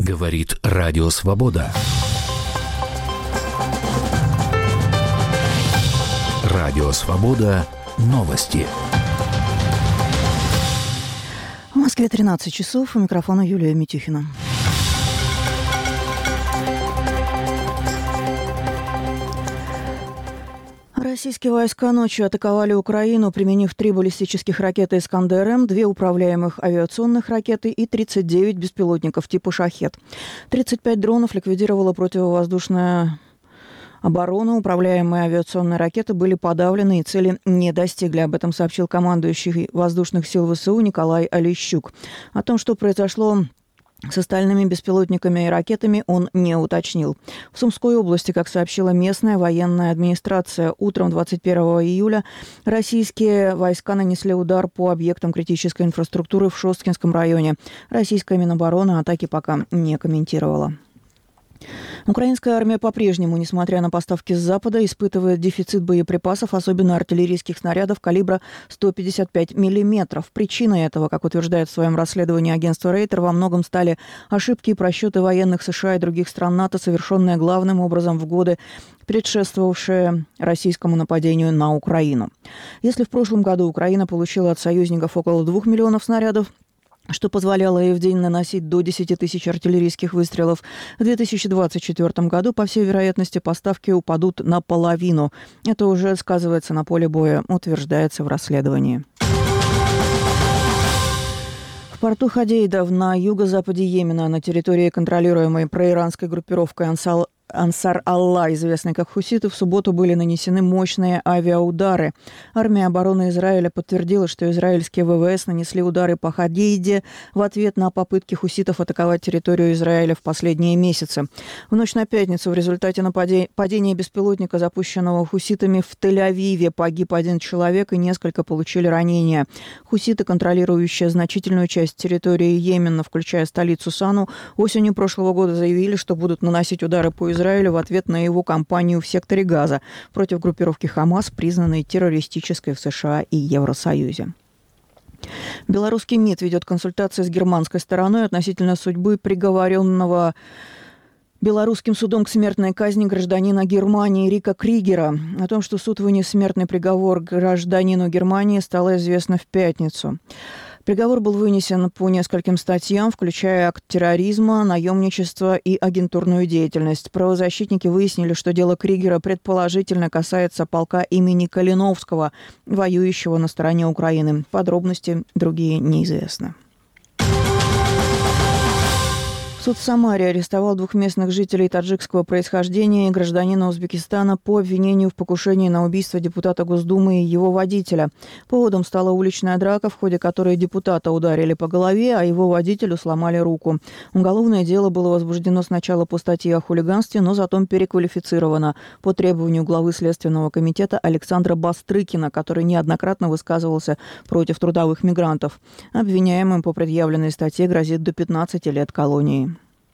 Говорит Радио Свобода. Радио Свобода. Новости. В Москве 13 часов. У микрофона Юлия Митюхина. Российские войска ночью атаковали Украину, применив 3 баллистических ракеты «Искандер-М», 2 управляемых авиационных ракеты и 39 беспилотников типа «Шахед». 35 дронов ликвидировала противовоздушная оборона. Управляемые авиационные ракеты были подавлены и цели не достигли. Об этом сообщил командующий воздушных сил ВСУ Николай Олещук. О том, что произошло с остальными беспилотниками и ракетами, он не уточнил. В Сумской области, как сообщила местная военная администрация, утром 21 июля российские войска нанесли удар по объектам критической инфраструктуры в Шосткинском районе. Российская Минобороны атаки пока не комментировала. Украинская армия по-прежнему, несмотря на поставки с Запада, испытывает дефицит боеприпасов, особенно артиллерийских снарядов калибра 155 мм. Причиной этого, как утверждает в своем расследовании агентство Рейтер, во многом стали ошибки и просчеты военных США и других стран НАТО, совершенные главным образом в годы, предшествовавшие российскому нападению на Украину. Если в прошлом году Украина получила от союзников около 2 миллионов снарядов, что позволяло ей в день наносить до 10 тысяч артиллерийских выстрелов, в 2024 году, по всей вероятности, поставки упадут наполовину. Это уже сказывается на поле боя, утверждается в расследовании. В порту Ходейда на юго-западе Йемена, на территории, контролируемой проиранской группировкой Ансар-Алла, известной как хуситы, в субботу были нанесены мощные авиаудары. Армия обороны Израиля подтвердила, что израильские ВВС нанесли удары по Ходейде в ответ на попытки хуситов атаковать территорию Израиля в последние месяцы. В ночь на пятницу в результате падения беспилотника, запущенного хуситами в Тель-Авиве, погиб 1 человек и несколько получили ранения. Хуситы, контролирующие значительную часть территории Йемена, включая столицу Сану, осенью прошлого года заявили, что будут наносить удары по Израилю в ответ на его кампанию в секторе Газа против группировки Хамас, признанной террористической в США и Евросоюзе. Белорусский МИД ведет консультации с германской стороной относительно судьбы приговоренного белорусским судом к смертной казни гражданина Германии Рика Кригера. О том, что суд вынес смертный приговор гражданину Германии, стало известно в пятницу. Приговор был вынесен по нескольким статьям, включая акт терроризма, наемничество и агентурную деятельность. Правозащитники выяснили, что дело Кригера предположительно касается полка имени Калиновского, воюющего на стороне Украины. Подробности другие неизвестны. Суд в Самаре арестовал 2 местных жителей таджикского происхождения и гражданина Узбекистана по обвинению в покушении на убийство депутата Госдумы и его водителя. Поводом стала уличная драка, в ходе которой депутата ударили по голове, а его водителю сломали руку. Уголовное дело было возбуждено сначала по статье о хулиганстве, но затем переквалифицировано по требованию главы Следственного комитета Александра Бастрыкина, который неоднократно высказывался против трудовых мигрантов. Обвиняемым по предъявленной статье грозит до 15 лет колонии.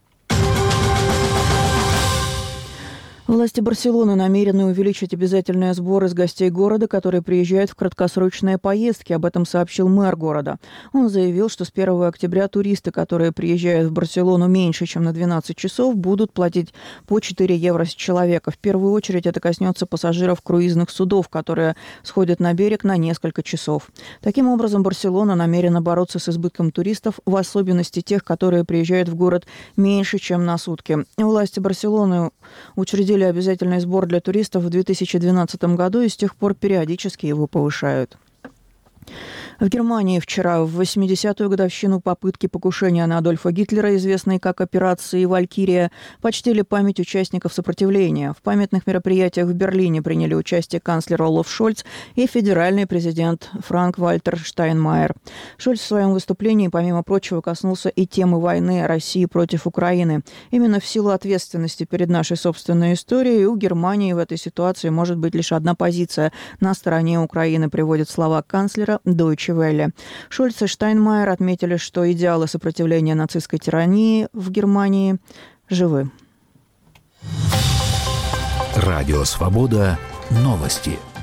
Власти Барселоны намерены увеличить обязательные сборы с гостей города, которые приезжают в краткосрочные поездки. Об этом сообщил мэр города. Он заявил, что с 1 октября туристы, которые приезжают в Барселону меньше, чем на 12 часов, будут платить по 4 евро с человека. В первую очередь это коснется пассажиров круизных судов, которые сходят на берег на несколько часов. Таким образом, Барселона намерена бороться с избытком туристов, в особенности тех, которые приезжают в город меньше, чем на сутки. Власти Барселоны учредили обязательный сбор для туристов в 2012 году и с тех пор периодически его повышают. В Германии вчера, в 80-ю годовщину попытки покушения на Адольфа Гитлера, известной как операции «Валькирия», почтили память участников сопротивления. В памятных мероприятиях в Берлине приняли участие канцлер Олаф Шольц и федеральный президент Франк-Вальтер Штайнмайер. Шольц в своем выступлении, помимо прочего, коснулся и темы войны России против Украины. Именно в силу ответственности перед нашей собственной историей у Германии в этой ситуации может быть лишь одна позиция – на стороне Украины, приводят слова канцлера Deutsche Welle. Шольц и Штайнмайер отметили, что идеалы сопротивления нацистской тирании в Германии живы. Радио Свобода. Новости.